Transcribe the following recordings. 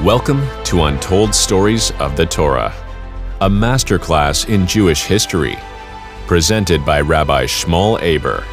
Welcome to Untold Stories of the Torah, a masterclass in Jewish history, presented by Rabbi Shmuel Aber.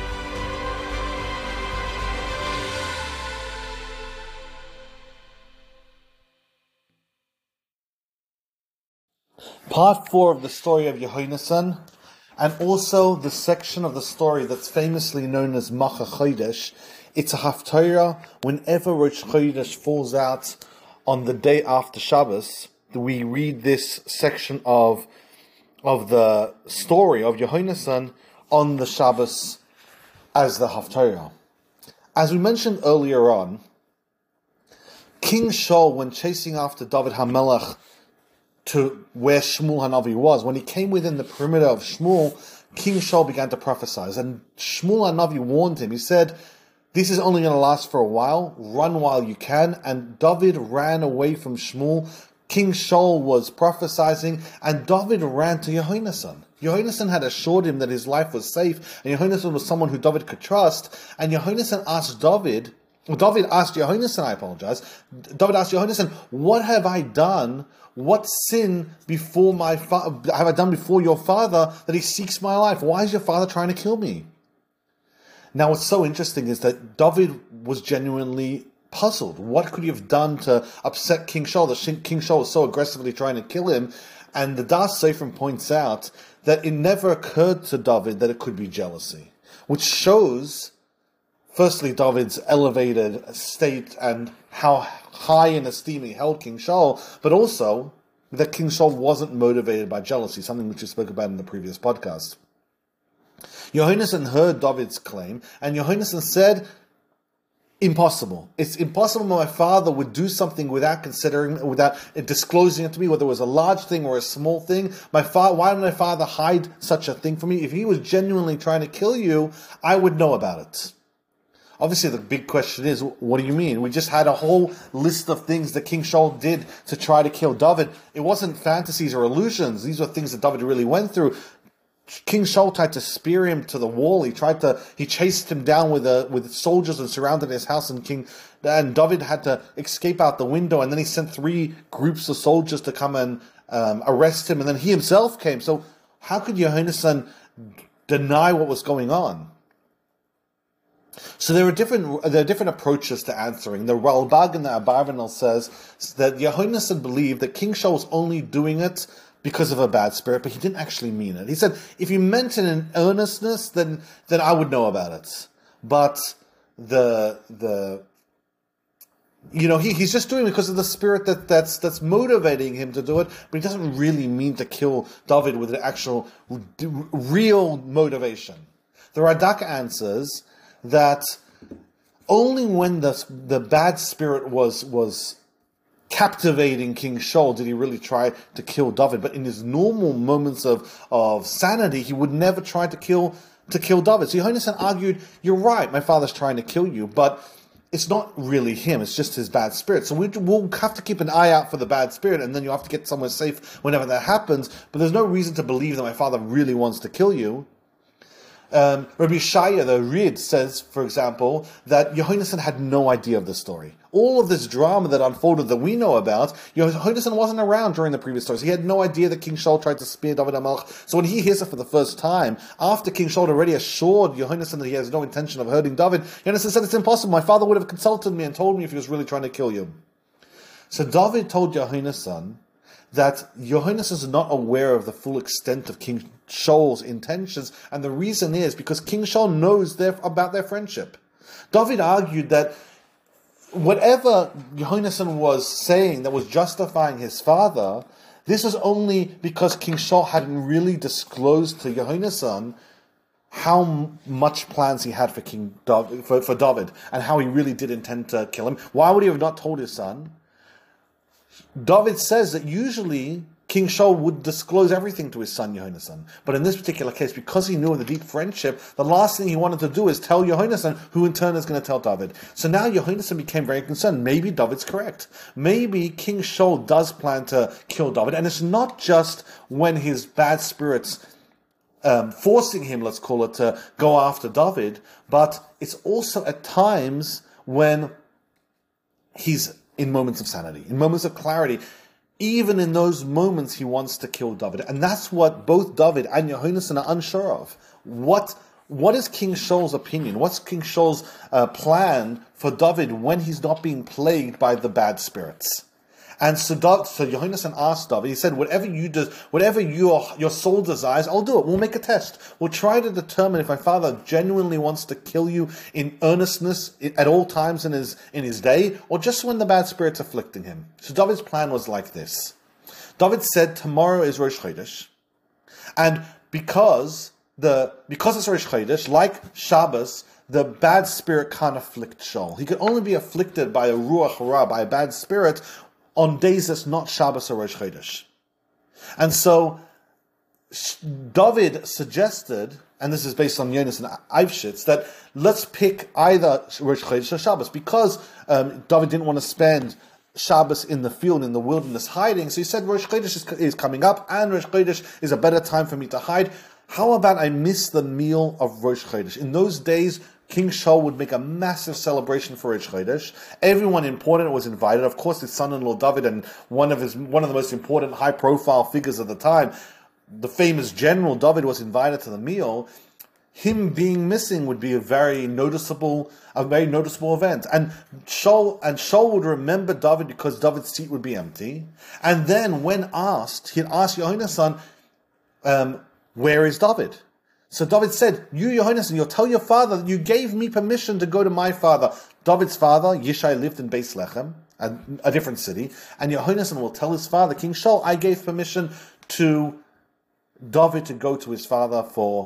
Part 4 of the story of Yehonasan, and also the section of the story that's famously known as Macha Chodesh. It's a Haftarah whenever Rosh Chodesh falls out on the day after Shabbos. We read this section of the story of Yehonasan on the Shabbos as the Haftarah. As we mentioned earlier on, King Shaul, when chasing after David HaMelech to where Shmuel HaNavi was, when he came within the perimeter of Shmuel, King Shaul began to prophesy. And Shmuel HaNavi warned him. He said, "This is only going to last for a while. Run while you can." And David ran away from Shmuel. King Shaul was prophesying, and David ran to Yehonasan. Yehonasan had assured him that his life was safe, and Yehonasan was someone who David could trust. And Yehonasan asked David asked Yehonasan, David asked Yehonasan, "What have I done? What sin have I done before your father that he seeks my life? Why is your father trying to kill me?" Now, what's so interesting is that David was genuinely puzzled. What could he have done to upset King Shaul? That King Shaul was so aggressively trying to kill him. And the Das Seifrim points out that it never occurred to David that it could be jealousy, which shows, firstly, David's elevated state and how high in esteem he held King Shaul, but also that King Shaul wasn't motivated by jealousy, something which we spoke about in the previous podcast. Yehonasan heard David's claim, and Yehonasan said, "Impossible. It's impossible my father would do something without disclosing it to me, whether it was a large thing or a small thing. Why would my father hide such a thing from me? If he was genuinely trying to kill you, I would know about it." Obviously, the big question is, what do you mean? We just had a whole list of things that King Shaul did to try to kill David. It wasn't fantasies or illusions. These were things that David really went through. King Shaul tried to spear him to the wall. He chased him down with soldiers and surrounded his house. And David had to escape out the window. And then he sent 3 groups of soldiers to come and arrest him. And then he himself came. So how could Yehonasan deny what was going on? So there are different approaches to answering. The Ralbag and the Abarbanel says that Yehonasan believed that King Shaul was only doing it because of a bad spirit, but he didn't actually mean it. He said, if you meant it in earnestness, then I would know about it. But he's just doing it because of the spirit that's motivating him to do it, but he doesn't really mean to kill David with an actual real motivation. The Radak answers that only when the bad spirit was captivating King Shaul did he really try to kill David. But in his normal moments of sanity, he would never try to kill David. So Yehonasan argued, "You're right, my father's trying to kill you, but it's not really him, it's just his bad spirit. So we'll have to keep an eye out for the bad spirit, and then you have to get somewhere safe whenever that happens. But there's no reason to believe that my father really wants to kill you." Rabbi Shaya, the Rid, says, for example, that Yehonasan had no idea of the story. All of this drama that unfolded that we know about, Yehonasan wasn't around during the previous stories. He had no idea that King Shaul tried to spear David HaMelech. So when he hears it for the first time, after King Shaul had already assured Yehonasan that he has no intention of hurting David, Yehonasan said, "It's impossible. My father would have consulted me and told me if he was really trying to kill you." So David told Yehonasan that Yehonasan is not aware of the full extent of King Shaul's intentions, and the reason is because King Shaul knows about their friendship. David argued that whatever Yehonasan was saying that was justifying his father, this was only because King Shaul hadn't really disclosed to Yehonasan how much plans he had for David, and how he really did intend to kill him. Why would he have not told his son? David says that usually King Shaul would disclose everything to his son Yehonasan. But in this particular case, because he knew of the deep friendship, the last thing he wanted to do is tell Yehonasan, who in turn is going to tell David. So now Yehonasan became very concerned. Maybe David's correct. Maybe King Shaul does plan to kill David. And it's not just when his bad spirits forcing him, let's call it, to go after David, but it's also at times when he's in moments of sanity, in moments of clarity. Even in those moments, he wants to kill David. And that's what both David and Yehonasan are unsure of. What is King Shaul's opinion? What's King Shaul's plan for David when he's not being plagued by the bad spirits? And so Yehonasan asked David, he said, whatever you do, whatever your soul desires, I'll do it. We'll make a test. We'll try to determine if my father genuinely wants to kill you in earnestness at all times in his day, or just when the bad spirit's afflicting him. So David's plan was like this. David said, tomorrow is Rosh Chodesh, and because it's Rosh Chodesh, like Shabbos, the bad spirit can't afflict Shaul. He could only be afflicted by a Ruach Ra, by a bad spirit, on days that's not Shabbos or Rosh Chodesh. And so David suggested, and this is based on Yonas and Eivshitz, that let's pick either Rosh Chodesh or Shabbos, because David didn't want to spend Shabbos in the field, in the wilderness, hiding. So he said Rosh Chodesh is coming up, and Rosh Chodesh is a better time for me to hide. How about I miss the meal of Rosh Chodesh? In those days, King Shaul would make a massive celebration for Rosh Chodesh. Everyone important was invited. Of course, his son-in-law David and one of the most important high-profile figures of the time, the famous general David, was invited to the meal. Him being missing would be a very noticeable event. And Shaul would remember David because David's seat would be empty. And then, when asked, he'd ask Yehonasan, where is David? So David said, you, Yehonasan, you'll tell your father that you gave me permission to go to my father. David's father, Yishai, lived in Beis Lechem, a different city. And Yehonasan will tell his father, King Shaul, I gave permission to David to go to his father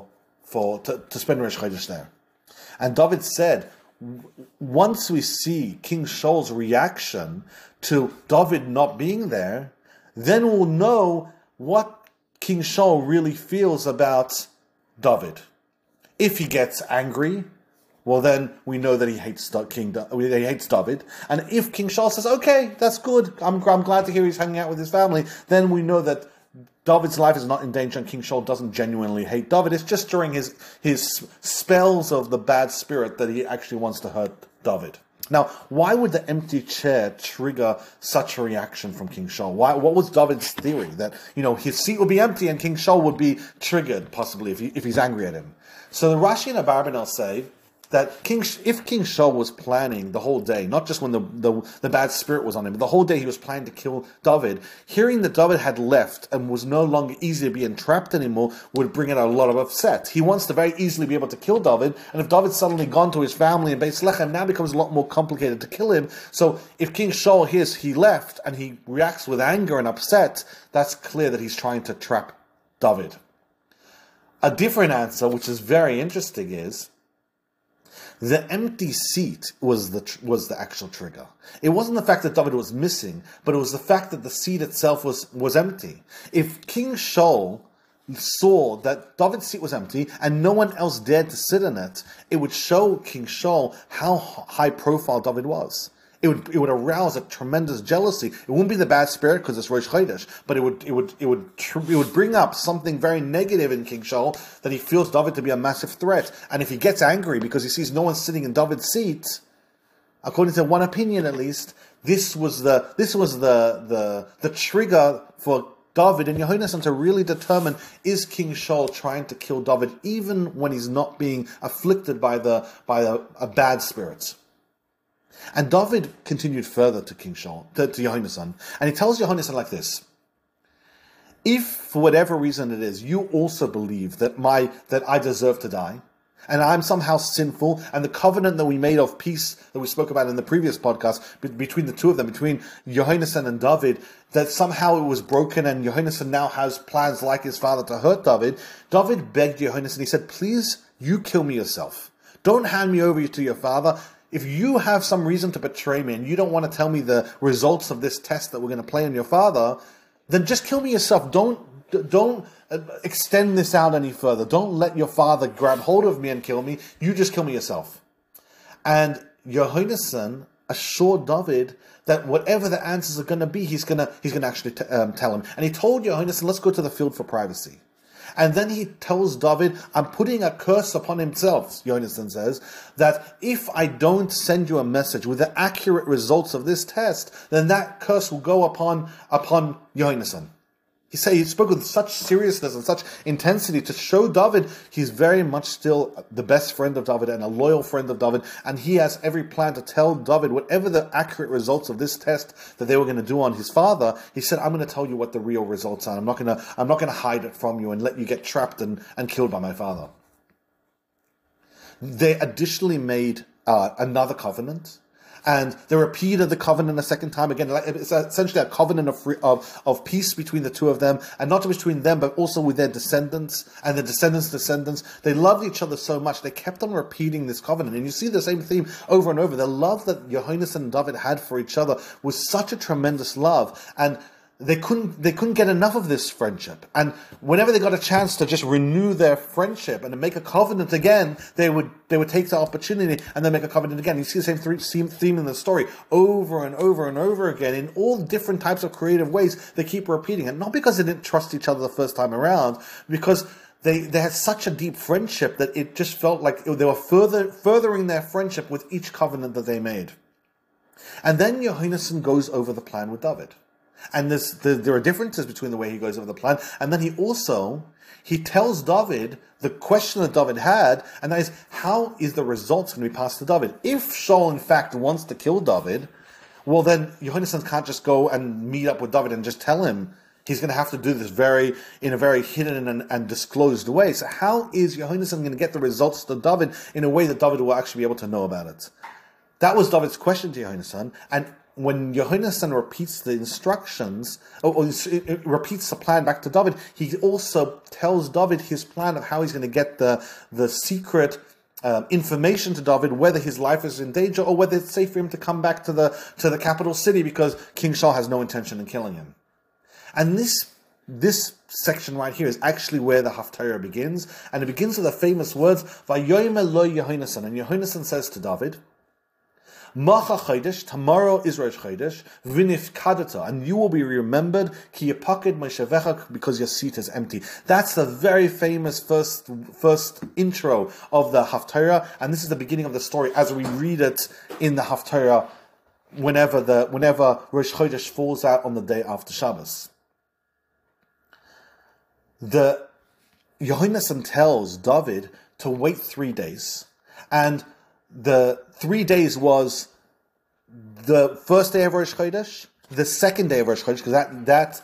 to spend Rosh Chodesh there. And David said, once we see King Shaul's reaction to David not being there, then we'll know what King Shaul really feels about David. If he gets angry, well, then we know that he hates David. And if King Shaul says, okay, that's good, I'm glad to hear he's hanging out with his family, then we know that David's life is not in danger and King Shaul doesn't genuinely hate David. It's just during his spells of the bad spirit that he actually wants to hurt David. Now, why would the empty chair trigger such a reaction from King Shaul? What was David's theory? That, his seat would be empty and King Shaul would be triggered, possibly, if he's angry at him. So the Rashi and Abarbanel say that if King Shaul was planning the whole day, not just when the bad spirit was on him, but the whole day he was planning to kill David, hearing that David had left and was no longer easy to be entrapped anymore would bring in a lot of upset. He wants to very easily be able to kill David, and if David's suddenly gone to his family in Beis Lechem, now becomes a lot more complicated to kill him. So if King Shaul hears he left and he reacts with anger and upset, that's clear that he's trying to trap David. A different answer, which is very interesting, is the empty seat was the actual trigger. It wasn't the fact that David was missing, but it was the fact that the seat itself was empty. If King Shaul saw that David's seat was empty and no one else dared to sit in it, it would show King Shaul how high profile David was. It would arouse a tremendous jealousy. It wouldn't be the bad spirit because it's Rosh Chodesh, but it would bring up something very negative in King Shaul, that he feels David to be a massive threat. And if he gets angry because he sees no one sitting in David's seat, according to one opinion at least, this was the trigger for David and Yehonasan to really determine, is King Shaul trying to kill David even when he's not being afflicted by a bad spirit? And David continued further to King Shaul, to Yehonasan, and he tells Yehonasan like this: if for whatever reason it is, you also believe that I deserve to die, and I'm somehow sinful, and the covenant that we made of peace that we spoke about in the previous podcast between the two of them, between Yehonasan and David, that somehow it was broken, and Yehonasan now has plans like his father to hurt David. David begged Yehonasan, he said, please, you kill me yourself. Don't hand me over to your father. If you have some reason to betray me and you don't want to tell me the results of this test that we're going to play on your father, then just kill me yourself. Don't extend this out any further. Don't let your father grab hold of me and kill me. You just kill me yourself. And Yehonasan assured David that whatever the answers are going to be, he's going to actually tell him. And he told Yehonasan, let's go to the field for privacy. And then he tells David, I'm putting a curse upon himself, Yonasan says, that if I don't send you a message with the accurate results of this test, then that curse will go upon Yonasan. He spoke with such seriousness and such intensity to show David he's very much still the best friend of David and a loyal friend of David, and he has every plan to tell David whatever the accurate results of this test that they were going to do on his father. He said, I'm going to tell you what the real results are. I'm not going to hide it from you and let you get trapped and killed by my father. They additionally made another covenant. And they repeated the covenant a second time again. It's essentially a covenant of peace between the two of them, and not just between them, but also with their descendants and the descendants. They loved each other so much, they kept on repeating this covenant. And you see the same theme over and over. The love that Yonasan and David had for each other was such a tremendous love. And they couldn't get enough of this friendship. And whenever they got a chance to just renew their friendship and to make a covenant again, they would take the opportunity and then make a covenant again. You see the same theme in the story over and over and over again in all different types of creative ways. They keep repeating it, not because they didn't trust each other the first time around, because they had such a deep friendship that it just felt like they were furthering their friendship with each covenant that they made. And then Yonasan goes over the plan with David. And there are differences between the way he goes over the plan. And then he tells David the question that David had, and that is, how is the results going to be passed to David? If Shaul, in fact, wants to kill David, well, then Yonasan can't just go and meet up with David and just tell him. He's going to have to do this in a very hidden and disclosed way. So how is Yonasan going to get the results to David in a way that David will actually be able to know about it? That was David's question to Yonasan, and when Yonasan repeats the instructions, or repeats the plan back to David, he also tells David his plan of how he's going to get the secret information to David, whether his life is in danger or whether it's safe for him to come back to the capital city because King Shaul has no intention in killing him. And this section right here is actually where the Haftarah begins, and it begins with the famous words, Vayomer lo Yonasan, and Yonasan says to David, Macha Chodesh, tomorrow is Rosh Chodesh, v'nifkadata, and you will be remembered, ki yepaked moshevecha, because your seat is empty. That's the very famous first intro of the Haftarah, and this is the beginning of the story as we read it in the Haftarah whenever Rosh Chodesh falls out on the day after Shabbos. The Yonasan tells David to wait 3 days, and the 3 days was the first day of Rosh Chodesh, the second day of Rosh Chodesh, because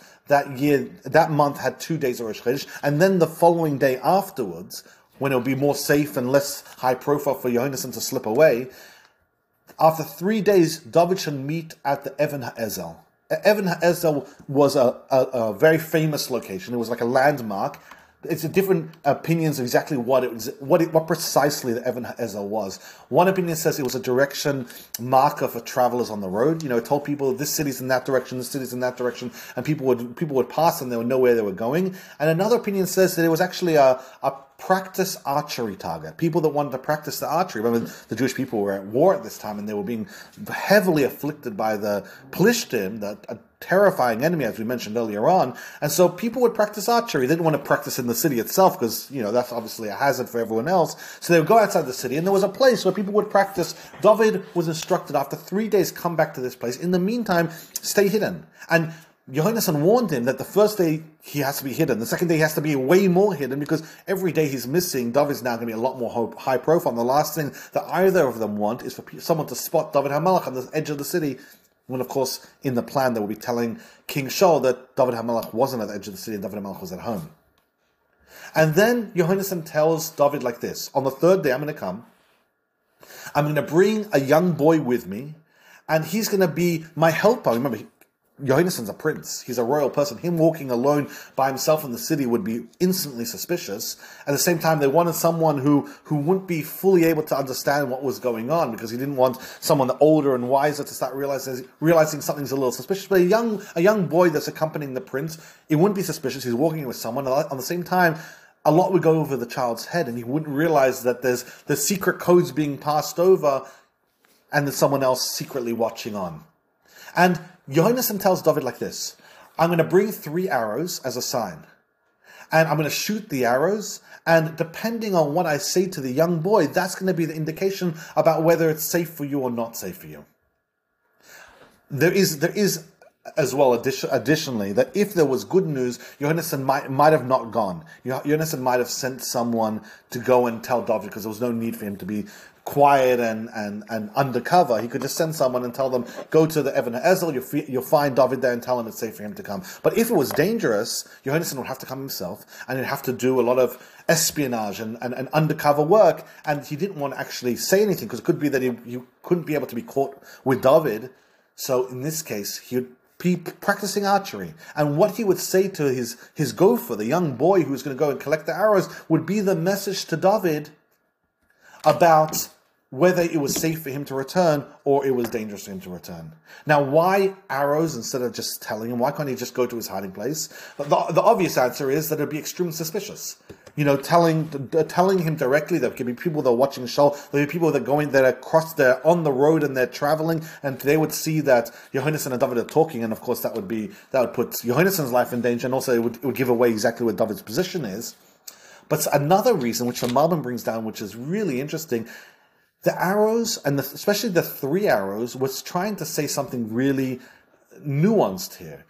that month had 2 days of Rosh Chodesh, and then the following day afterwards, when it would be more safe and less high profile for Yonasan to slip away. After 3 days, David should meet at the Even HaEzel. Even HaEzel was a very famous location. It was like a landmark. It's different opinions of exactly what it was, what precisely the Even HaEzel was. One opinion says it was a direction marker for travelers on the road. It told people this city's in that direction, this city's in that direction, and people would pass and they would know where they were going. And another opinion says that it was actually a practice archery target. People that wanted to practice the archery. Remember, the Jewish people were at war at this time, and they were being heavily afflicted by the Plishtim, a terrifying enemy, as we mentioned earlier on. And so people would practice archery. They didn't want to practice in the city itself because, that's obviously a hazard for everyone else. So they would go outside the city, and there was a place where people would practice. David was instructed, after 3 days, come back to this place. In the meantime, stay hidden. And Yonasan warned him that the first day he has to be hidden. The second day he has to be way more hidden, because every day he's missing, David's now going to be a lot more high profile. And the last thing that either of them want is for someone to spot David HaMelech on the edge of the city, when, of course, in the plan they will be telling King Shaul that David HaMelech wasn't at the edge of the city and David HaMelech was at home. And then Yonasan tells David like this: on the third day I'm going to come, I'm going to bring a young boy with me, and he's going to be my helper. Remember, Yonasan's a prince. He's a royal person. Him walking alone by himself in the city would be instantly suspicious. At the same time, they wanted someone who wouldn't be fully able to understand what was going on, because he didn't want someone older and wiser to start realizing something's a little suspicious. But a young boy that's accompanying the prince, it wouldn't be suspicious. He's walking with someone. At the same time, a lot would go over the child's head, and he wouldn't realize that there's secret codes being passed over, and there's someone else secretly watching on. And Yonasan tells David like this: I'm going to bring 3 arrows as a sign. and I'm going to shoot the arrows, and depending on what I say to the young boy, that's going to be the indication about whether it's safe for you or not safe for you. There is as well, additionally, that if there was good news, Yohanan might have not gone. Yohanan might have sent someone to go and tell David, because there was no need for him to be quiet and undercover. He could just send someone and tell them, go to the Even HaEzel, you'll find David there, and tell him it's safe for him to come. But if it was dangerous, Yohanan would have to come himself, and he'd have to do a lot of espionage and undercover work, and he didn't want to actually say anything, because it could be that he couldn't be able to be caught with David. So in this case, he would be practicing archery, and what he would say to his gopher, the young boy who was going to go and collect the arrows, would be the message to David about whether it was safe for him to return or it was dangerous for him to return. Now, why arrows instead of just telling him? Why can't he just go to his hiding place? The obvious answer is that it would be extremely suspicious. Telling him directly. There could be people that are watching the show. There would be people they're on the road and they're traveling, and they would see that Yohanan and David are talking, and of course that would put Yohanan's life in danger, and also it would give away exactly what David's position is. But another reason, which the Malbim brings down, which is really interesting, the arrows, and especially the 3 arrows, was trying to say something really nuanced here.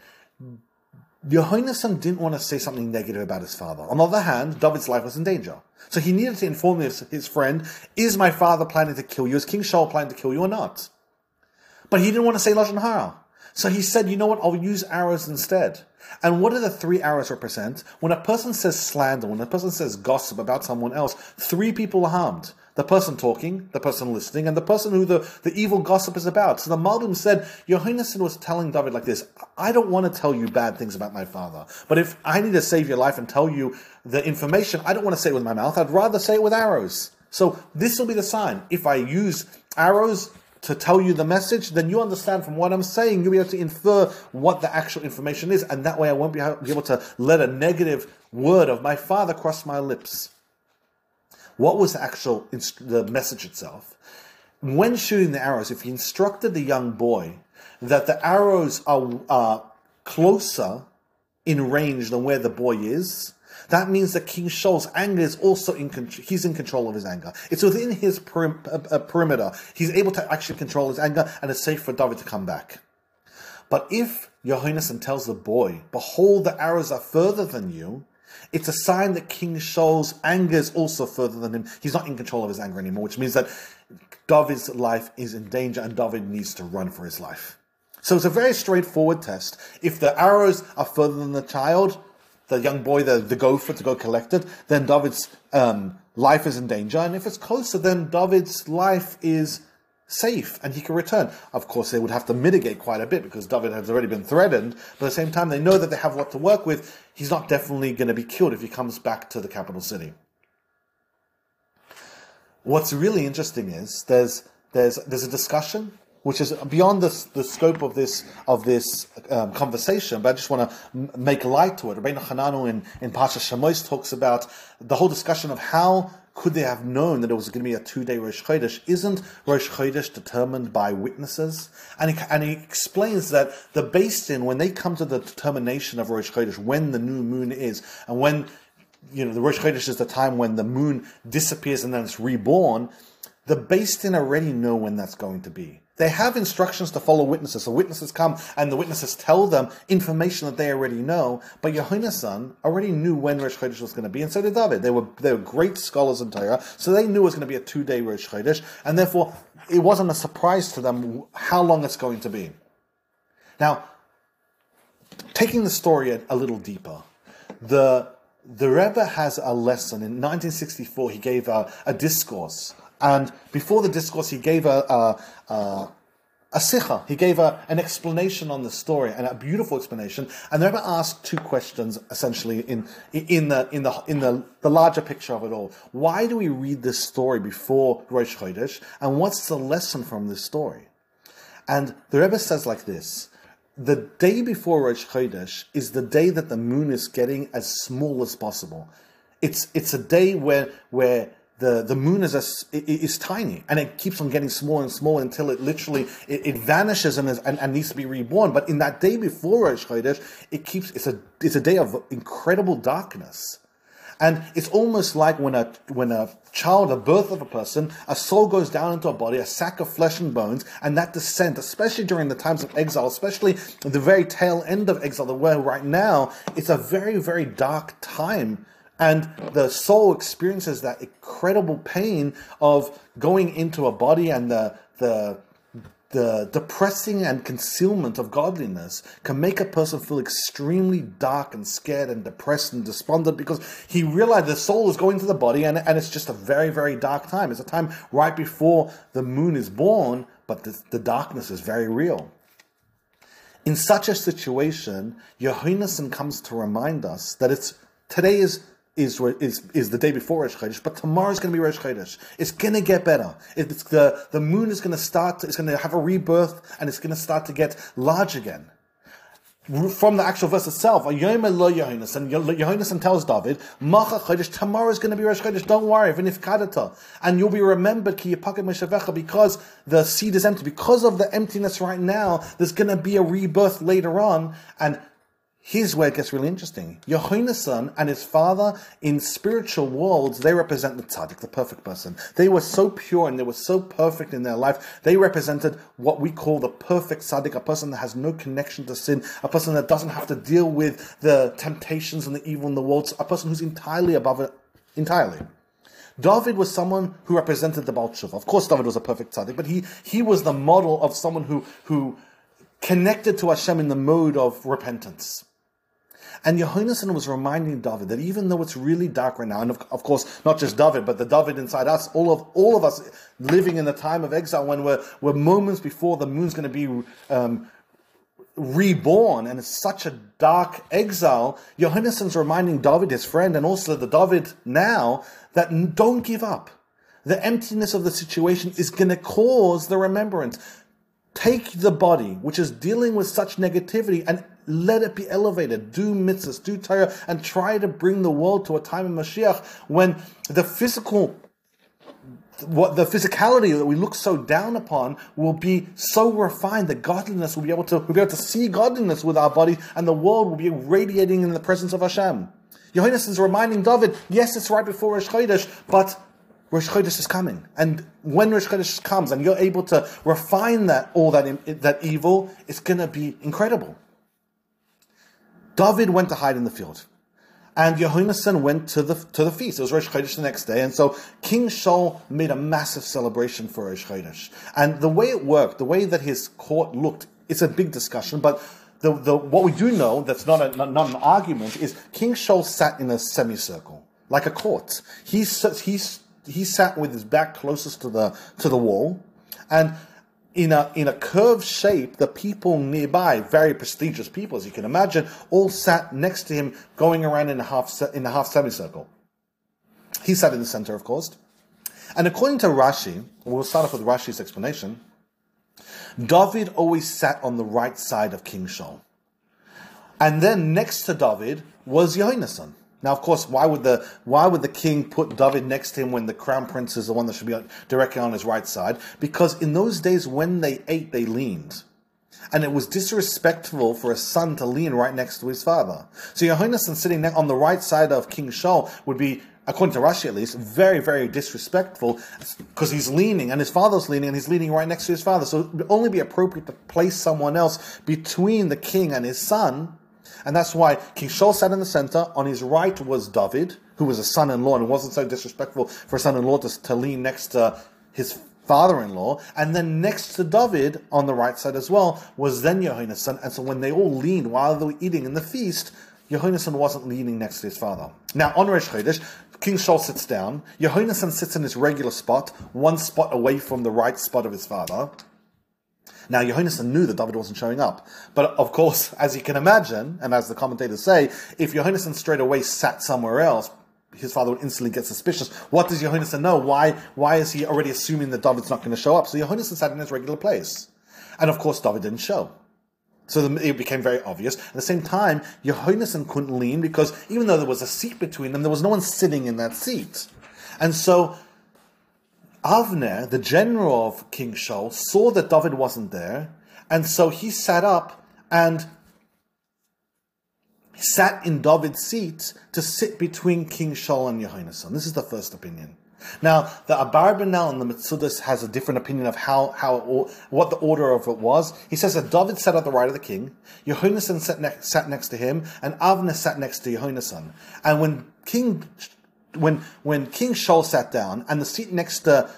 Yohanan didn't want to say something negative about his father. On the other hand, David's life was in danger. So he needed to inform his friend, is my father planning to kill you? Is King Shaul planning to kill you or not? But he didn't want to say Lashon Hara. So he said, you know what, I'll use arrows instead. And what do the 3 arrows represent? When a person says slander, when a person says gossip about someone else, 3 people are harmed. The person talking, the person listening, and the person who the evil gossip is about. So the Malbim said, Yohanan was telling David like this, I don't want to tell you bad things about my father, but if I need to save your life and tell you the information, I don't want to say it with my mouth, I'd rather say it with arrows. So this will be the sign. If I use arrows to tell you the message, then you understand from what I'm saying, you'll be able to infer what the actual information is, and that way I won't be able to let a negative word of my father cross my lips. What was the message itself? When shooting the arrows, if he instructed the young boy that the arrows are closer in range than where the boy is, that means that King Shaul's anger is also he's in control of his anger. It's within his perimeter. He's able to actually control his anger, and it's safe for David to come back. But if Yohanan tells the boy, behold, the arrows are further than you, it's a sign that King Shaul's anger is also further than him. He's not in control of his anger anymore, which means that David's life is in danger and David needs to run for his life. So it's a very straightforward test. If the arrows are further than the child, the young boy, the gopher to go collect it, then David's life is in danger. And if it's closer, then David's life is safe and he can return. Of course, they would have to mitigate quite a bit because David has already been threatened, but at the same time, they know that they have what to work with. He's not definitely going to be killed if he comes back to the capital city. What's really interesting is there's a discussion which is beyond the scope of this conversation, but I just want to make light to it. Rabbeinu Hananu in Parsha Shemos talks about the whole discussion of how could they have known that it was going to be a 2-day Rosh Chodesh? Isn't Rosh Chodesh determined by witnesses? And he explains that the Beis Din, when they come to the determination of Rosh Chodesh, when the new moon is, and when the Rosh Chodesh is the time when the moon disappears and then it's reborn, the Beis Din already know when that's going to be. They have instructions to follow witnesses. So witnesses come and the witnesses tell them information that they already know. But Yohanan already knew when Rosh Chodesh was going to be, and so did David. They were great scholars in Torah, so they knew it was going to be a 2-day Rosh Chodesh, and therefore it wasn't a surprise to them how long it's going to be. Now, taking the story a little deeper, the Rebbe has a lesson. In 1964, he gave a discourse. And before the discourse, he gave a sicha. He gave an explanation on the story, and a beautiful explanation. And the Rebbe asked 2 questions, essentially, in the larger picture of it all. Why do we read this story before Rosh Chodesh, and what's the lesson from this story? And the Rebbe says like this: the day before Rosh Chodesh is the day that the moon is getting as small as possible. It's a day where the moon is tiny, and it keeps on getting smaller and smaller until it literally it vanishes and needs to be reborn. But in that day before Rosh Chodesh, it's a day of incredible darkness. And it's almost like when a child, a birth of a person, a soul goes down into a body, a sack of flesh and bones, and that descent, especially during the times of exile, especially at the very tail end of exile, where right now, it's a very, very dark time. And the soul experiences that incredible pain of going into a body, and the depressing and concealment of godliness can make a person feel extremely dark and scared and depressed and despondent, because he realized the soul is going to the body, and it's just a very, very dark time. It's a time right before the moon is born, but the darkness is very real. In such a situation, Yohanan comes to remind us that today is the day before Rosh Chodesh, but tomorrow is going to be Rosh Chodesh. It's going to get better. The moon is going to have a rebirth, and it's going to start to get large again. From the actual verse itself, Yohanan tells David, Macha Chodesh, tomorrow is going to be Rosh Chodesh, don't worry, v'nifkadata, and you'll be remembered, ki yipaket meshavecha, because the seed is empty. Because of the emptiness right now, there's going to be a rebirth later on, and here's where it gets really interesting. Yohanan and his father, in spiritual worlds, they represent the tzaddik, the perfect person. They were so pure and they were so perfect in their life. They represented what we call the perfect tzaddik, a person that has no connection to sin, a person that doesn't have to deal with the temptations and the evil in the world, a person who's entirely above it, entirely. David was someone who represented the Baal Tshuva. Of course, David was a perfect tzaddik, but he was the model of someone who connected to Hashem in the mode of repentance. And Yohanan was reminding David that even though it's really dark right now, and of course not just David, but the David inside us, all of us living in the time of exile, when we're moments before the moon's going to be reborn, and it's such a dark exile, Yohanan's reminding David, his friend, and also the David now, that don't give up. The emptiness of the situation is going to cause the remembrance. Take the body, which is dealing with such negativity, and let it be elevated. Do mitzvahs, do Torah, and try to bring the world to a time of Mashiach when the physicality that we look so down upon will be so refined that godliness we'll be able to see godliness with our body, and the world will be radiating in the presence of Hashem. Yohanan is reminding David, yes, it's right before Rosh Chodesh, but Rosh Chodesh is coming, and when Rosh Chodesh comes, and you're able to refine that evil, it's going to be incredible. David went to hide in the field, and Yohanan went to the feast. It was Rosh Chodesh the next day, and so King Shaul made a massive celebration for Rosh Chodesh. And the way it worked, the way that his court looked, it's a big discussion. But what we do know, that's not an argument, is King Shaul sat in a semicircle, like a court. He sat with his back closest to the wall, and in a curved shape, the people nearby, very prestigious people as you can imagine, all sat next to him, going around in a half semicircle. He sat in the center, of course. And according to Rashi, we'll start off with Rashi's explanation, David always sat on the right side of King Shaul. And then next to David was Yohanan. Now, of course, why would the king put David next to him when the crown prince is the one that should be directly on his right side? Because in those days, when they ate, they leaned. And it was disrespectful for a son to lean right next to his father. So Yohanan sitting on the right side of King Shaul would be, according to Rashi at least, very, very disrespectful, because he's leaning, and his father's leaning, and he's leaning right next to his father. So it would only be appropriate to place someone else between the king and his son. And that's why King Shaul sat in the center. On his right was David, who was a son-in-law, and it wasn't so disrespectful for a son-in-law to lean next to his father-in-law. And then next to David, on the right side as well, was then Yohanan. And so when they all leaned while they were eating in the feast, Yohanan wasn't leaning next to his father. Now, on Rosh Chodesh, King Shaul sits down. Yohanan sits in his regular spot, one spot away from the right spot of his father. Now, Yohanan knew that David wasn't showing up. But of course, as you can imagine, and as the commentators say, if Yohanan straight away sat somewhere else, his father would instantly get suspicious. What does Yohanan know? Why is he already assuming that David's not going to show up? So Yohanan sat in his regular place. And of course, David didn't show. So it became very obvious. At the same time, Yohanan couldn't lean because even though there was a seat between them, there was no one sitting in that seat. And so Avner, the general of King Shaul, saw that David wasn't there, and so he sat up and sat in David's seat to sit between King Shaul and Yohanan. This is the first opinion. Now, the Abarbanel and the Metzudas has a different opinion of what the order of it was. He says that David sat at the right of the king, Yohanan sat next to him, and Avner sat next to Yohanan. And when King Shaul sat down and the seat next to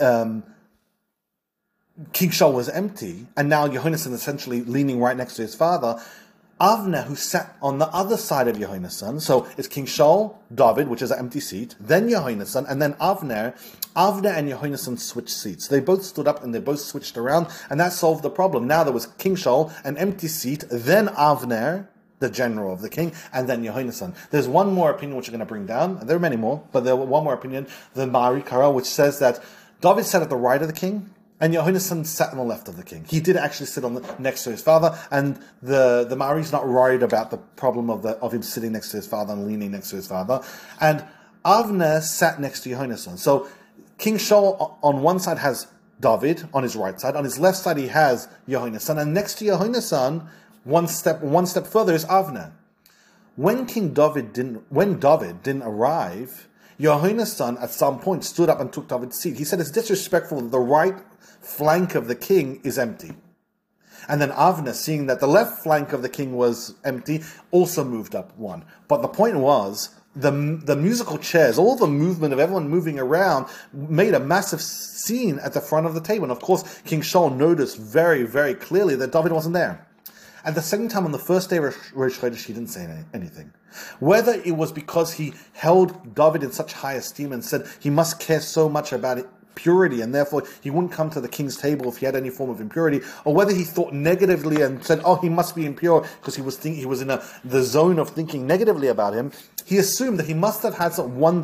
King Shaul was empty, and now Yohanan essentially leaning right next to his father, Avner, who sat on the other side of Yohanan, so it's King Shaul, David, which is an empty seat, then Yohanan, and then Avner and Yohanan switched seats. They both stood up and they both switched around, and that solved the problem. Now there was King Shaul, an empty seat, then Avner, the general of the king, and then Yohanan. There's one more opinion which I'm going to bring down, and there are many more, but there was one more opinion, the Ma'ari Kara, which says that David sat at the right of the king, and Yohanan sat on the left of the king. He did actually sit next to his father, and the Ma'ari's not worried about the problem of him sitting next to his father and leaning next to his father. And Avner sat next to Yohanan. So King Shaul on one side has David on his right side, on his left side he has Yohanan, and next to Yohanan, one step further is Avner. When David didn't arrive, Yohanan at some point stood up and took David's seat. He said it's disrespectful that the right flank of the king is empty. And then Avner, seeing that the left flank of the king was empty, also moved up one. But the point was, the musical chairs, all the movement of everyone moving around, made a massive scene at the front of the table. And of course, King Shaul noticed very, very clearly that David wasn't there. At the second time, on the first day of Rosh Chodesh, he didn't say anything. Whether it was because he held David in such high esteem and said he must care so much about purity and therefore he wouldn't come to the king's table if he had any form of impurity, or whether he thought negatively and said, oh, he must be impure because he was in the zone of thinking negatively about him, he assumed that he must have had a 1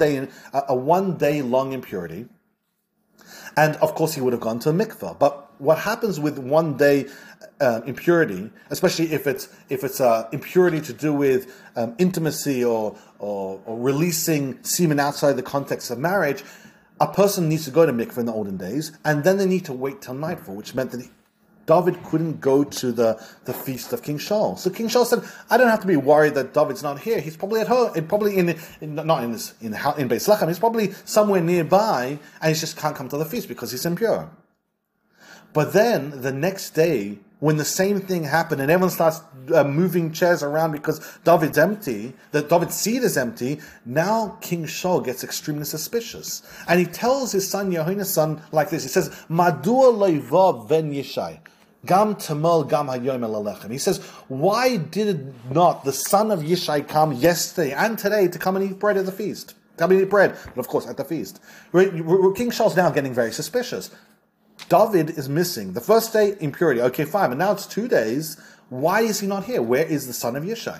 day long impurity. And of course he would have gone to a mikveh. But what happens with 1 day impurity, especially if it's impurity to do with intimacy or releasing semen outside the context of marriage, a person needs to go to mikveh in the olden days, and then they need to wait till nightfall, which meant that David couldn't go to the feast of King Shaul. So King Shaul said, I don't have to be worried that David's not here. He's probably at home, probably not in Beis Lechem. He's probably somewhere nearby, and he just can't come to the feast because he's impure. But then the next day, when the same thing happened and everyone starts moving chairs around because David's empty, that David's seat is empty, now King Shaul gets extremely suspicious. And he tells his son Yohanan like this. He says, Madua loiva ben Yishai, gam tamol gam hayom elechem. He says, why did not the son of Yishai come yesterday and today to come and eat bread at the feast? Come and eat bread, but of course at the feast. King Shaul's now getting very suspicious. David is missing. The first day, impurity. Okay, fine. But now it's 2 days. Why is he not here? Where is the son of Yishai?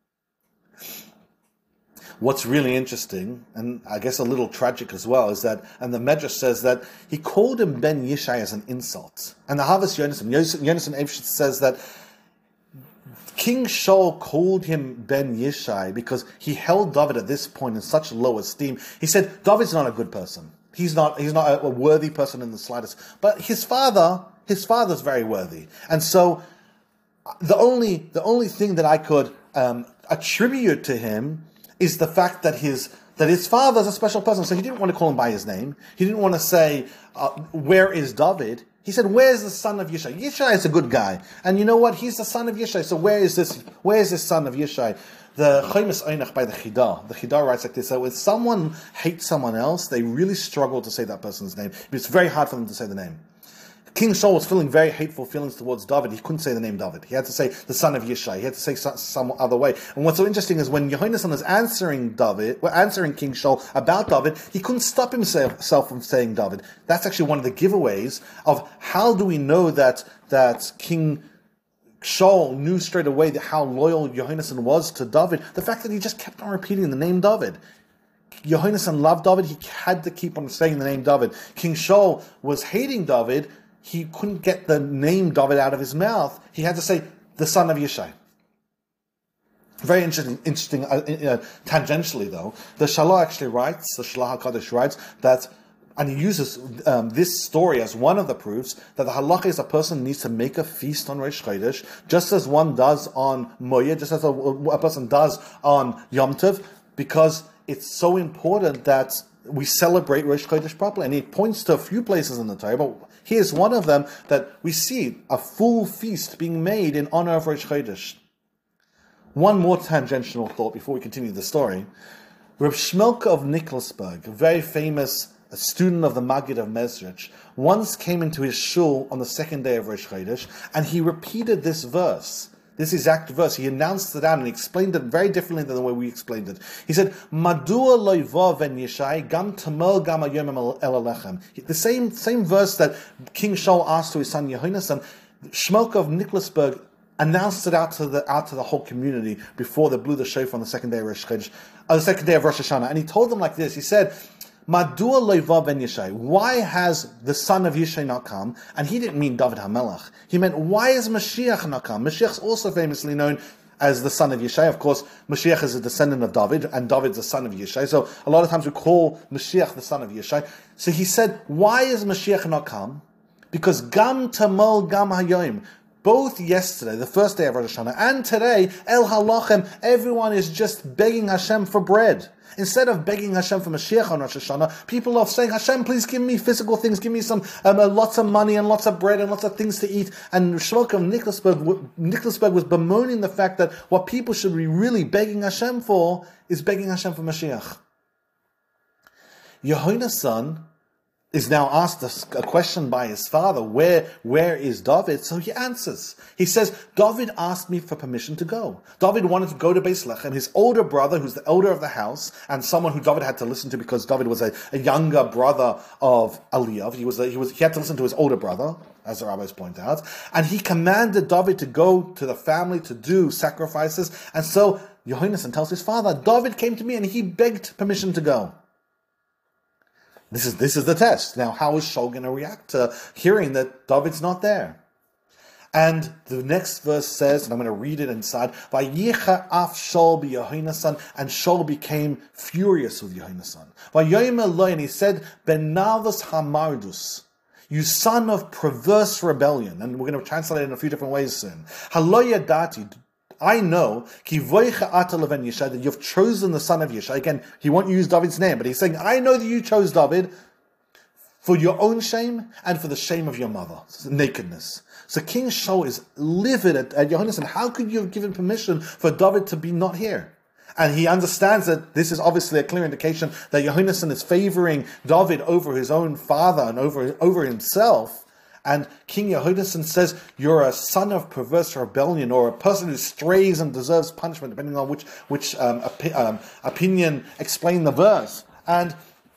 What's really interesting, and I guess a little tragic as well, is that, and the Medrash says that he called him Ben Yishai as an insult. And the Havas Yonason Eivshitz says that King Shaul called him Ben Yishai because he held David at this point in such low esteem. He said, David's not a good person. He's not a worthy person in the slightest. But his father's very worthy. And so the only thing that I could attribute to him is the fact that his father's a special person. So he didn't want to call him by his name. He didn't want to say, where is David? He said, where's the son of Yishai? Yishai is a good guy. And you know what? He's the son of Yishai. So where is this son of Yishai? The Chaimis Einach by the Chidah writes like this: that when someone hates someone else, they really struggle to say that person's name. It's very hard for them to say the name. King Shaul was feeling very hateful feelings towards David. He couldn't say the name David. He had to say the son of Yishai. He had to say some other way. And what's so interesting is when Yohanan was answering King Shaul about David, he couldn't stop himself from saying David. That's actually one of the giveaways of how do we know that King Shaul knew straight away how loyal Yohanan was to David. The fact that he just kept on repeating the name David. Yohanan loved David. He had to keep on saying the name David. King Shaul was hating David. He couldn't get the name David out of his mouth. He had to say the son of Yishai. Very interesting. Tangentially though, the Shalah actually writes, the Shalah HaKadosh writes that And he uses this story as one of the proofs that the halacha is a person needs to make a feast on Rosh Chodesh, just as one does on Moed, just as a person does on Yom Tov, because it's so important that we celebrate Rosh Chodesh properly. And he points to a few places in the Torah, but here's one of them that we see a full feast being made in honor of Rosh Chodesh. One more tangential thought before we continue the story. Reb Shmelka of Niklasburg, a very famous student of the Maggid of Mezrich, once came into his shul on the second day of Rosh Chodesh, and he repeated this verse, this exact verse. He announced it out and he explained it very differently than the way we explained it. He said, Madua loiva ven yeshai gam tamel gam hayomim el alechem. The same verse that King Shaul asked to his son Yehonasan, Shmelka of Niklasburg announced it out to the whole community before they blew the shofar on the second day of Rosh Chodesh, the second day of Rosh Hashanah. And he told them like this. He said, Madua loiva ben Yishai. Why has the son of Yishai not come? And he didn't mean David HaMelech. He meant, why is Mashiach not come? Mashiach is also famously known as the son of Yishai. Of course, Mashiach is a descendant of David, and David's the son of Yishai. So a lot of times we call Mashiach the son of Yishai. So he said, why is Mashiach not come? Because Gam Tamol Gam Hayoim. Both yesterday, the first day of Rosh Hashanah, and today, El Halachem, everyone is just begging Hashem for bread. Instead of begging Hashem for Mashiach on Rosh Hashanah, people are saying, Hashem, please give me physical things, give me some lots of money and lots of bread and lots of things to eat. And Shloka of Niklasburg was bemoaning the fact that what people should be really begging Hashem for is begging Hashem for Mashiach. Yehonasan is now asked a question by his father, where is David? So he answers. He says, David asked me for permission to go. David wanted to go to Beis Lechem. His older brother, who's the elder of the house, and someone who David had to listen to because David was a younger brother of Eliav. He had to listen to his older brother, as the rabbis point out. And he commanded David to go to the family to do sacrifices. And so Yehonasan tells his father, David came to me and he begged permission to go. This is the test. Now, how is Shaul going to react to hearing that David's not there? And the next verse says, and I'm going to read it inside, Vayicha af Shaul b'Yehonasan, and Shaul became furious with Yehonasan. Vayomer lo, and he said, Benavos hamardus, you son of perverse rebellion. And we're going to translate it in a few different ways soon. Halo yadati, I know that you've chosen the son of Yishai. Again, he won't use David's name, but he's saying, I know that you chose David for your own shame and for the shame of your mother, nakedness. So King Shaul is livid at Yehonasan. How could you have given permission for David to be not here? And he understands that this is obviously a clear indication that Yehonasan is favoring David over his own father and over himself. And King Yehonasan says, you're a son of perverse rebellion, or a person who strays and deserves punishment, depending on which opinion explain the verse. And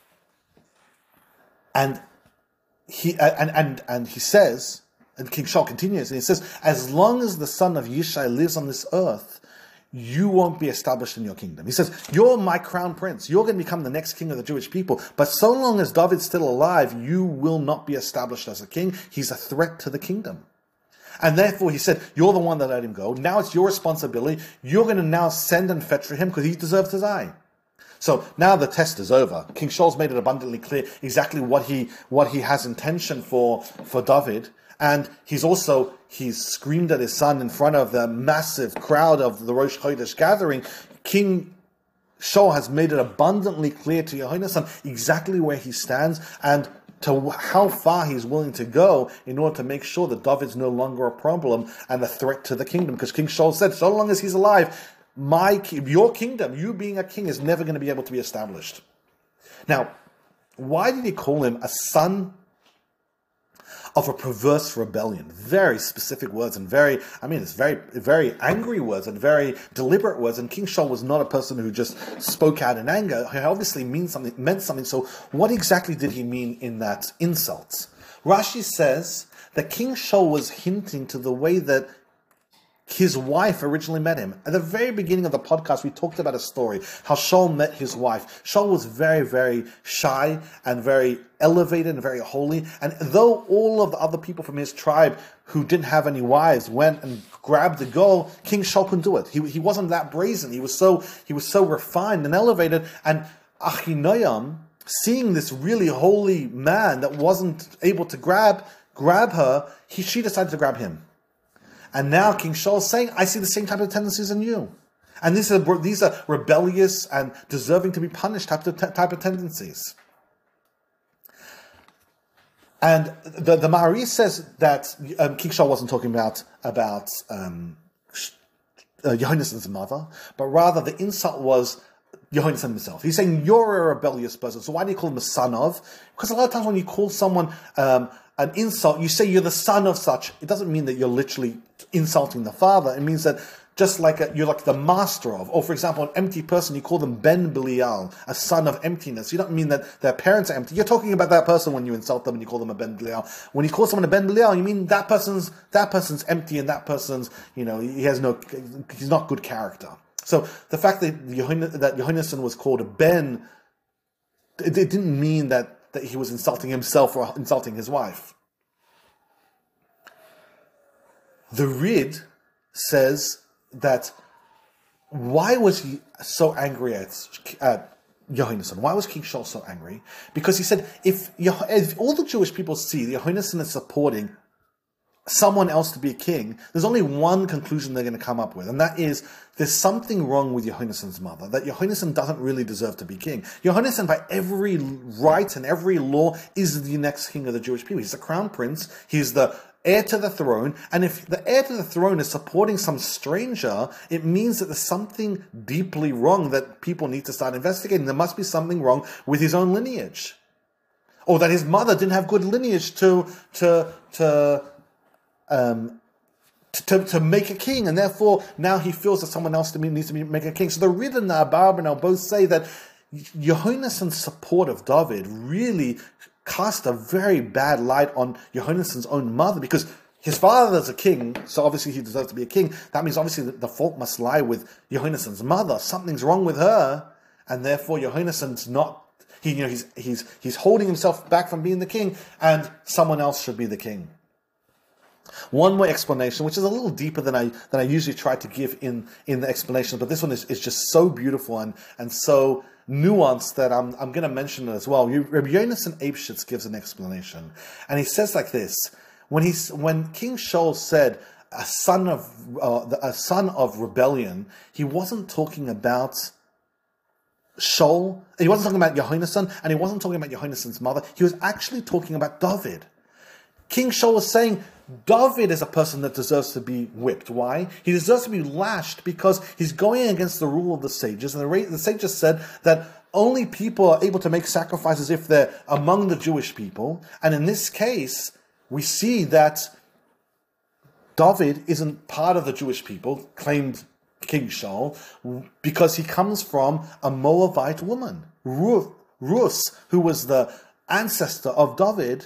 he says, and King Shaul continues, and he says, as long as the son of Yishai lives on this earth, you won't be established in your kingdom. He says, you're my crown prince. You're going to become the next king of the Jewish people. But so long as David's still alive, you will not be established as a king. He's a threat to the kingdom. And therefore, he said, you're the one that let him go. Now it's your responsibility. You're going to now send and fetch for him because he deserves to die. So now the test is over. King Shaul's made it abundantly clear exactly what he has intention for David. And he's screamed at his son in front of the massive crowd of the Rosh Chodesh gathering. King Shaul has made it abundantly clear to Yehonasan exactly where he stands and to how far he's willing to go in order to make sure that David's no longer a problem and a threat to the kingdom. Because King Shaul said, so long as he's alive, your kingdom, you being a king, is never going to be able to be established. Now, why did he call him a son of a perverse rebellion? Very specific words and very angry words and very deliberate words. And King Shaul was not a person who just spoke out in anger. He obviously meant something. So what exactly did he mean in that insult? Rashi says that King Shaul was hinting to the way that his wife originally met him. At the very beginning of the podcast, we talked about a story, how Shaul met his wife. Shaul was very, very shy and very elevated and very holy. And though all of the other people from his tribe who didn't have any wives went and grabbed the goal, King Shaul couldn't do it. He wasn't that brazen. He was so refined and elevated. And Achinoam, seeing this really holy man that wasn't able to grab her, she decided to grab him. And now King Shaul is saying, I see the same type of tendencies in you. And these are rebellious and deserving to be punished type of tendencies. And the Ma'ari says that King Shaul wasn't talking about Yohanneson's mother, but rather the insult was Yohanneson himself. He's saying, you're a rebellious person, so why do you call him a son of? Because a lot of times when you call someone an insult, you say you're the son of such. It doesn't mean that you're literally insulting the father. It means that just like you're like the master of. Or for example, an empty person, you call them Ben Belial, a son of emptiness. You don't mean that their parents are empty. You're talking about that person when you insult them and you call them a Ben Belial. When you call someone a Ben Belial, you mean that person's empty and that person's, he's not good character. So the fact that Yohanneson was called a Ben, it didn't mean that he was insulting himself or insulting his wife. The Rid says that why was he so angry at Yohanneson? Why was King Shaul so angry? Because he said, if all the Jewish people see that Yohanneson is supporting someone else to be a king, there's only one conclusion they're going to come up with, and that is there's something wrong with Yohanneson's mother, that Yohanneson doesn't really deserve to be king. Yohanneson, by every right and every law, is the next king of the Jewish people. He's the crown prince, he's the heir to the throne, and if the heir to the throne is supporting some stranger, it means that there's something deeply wrong that people need to start investigating. There must be something wrong with his own lineage, or that his mother didn't have good lineage to make a king, and therefore now he feels that someone else needs to make a king. So the Rid and the Abarbanel both say that Yohanneson's support of David really cast a very bad light on Yohanneson's own mother, because his father is a king, so obviously he deserves to be a king. That means obviously the fault must lie with Yohanneson's mother. Something's wrong with her, and therefore Yohanneson's not. He's holding himself back from being the king, and someone else should be the king. One more explanation, which is a little deeper than I usually try to give in the explanation, but this one is just so beautiful and so nuanced that I'm going to mention it as well. Rabbi Yonason Eibschitz gives an explanation, and he says like this: when King Shaul said a son of rebellion, he wasn't talking about Shaul, he wasn't talking about Yohanneson, and he wasn't talking about Yohanneson's mother. He was actually talking about David. King Shaul was saying, David is a person that deserves to be whipped. Why? He deserves to be lashed because he's going against the rule of the sages. And the sages said that only people are able to make sacrifices if they're among the Jewish people. And in this case, we see that David isn't part of the Jewish people, claimed King Shaul, because he comes from a Moabite woman, Ruth, who was the ancestress of David.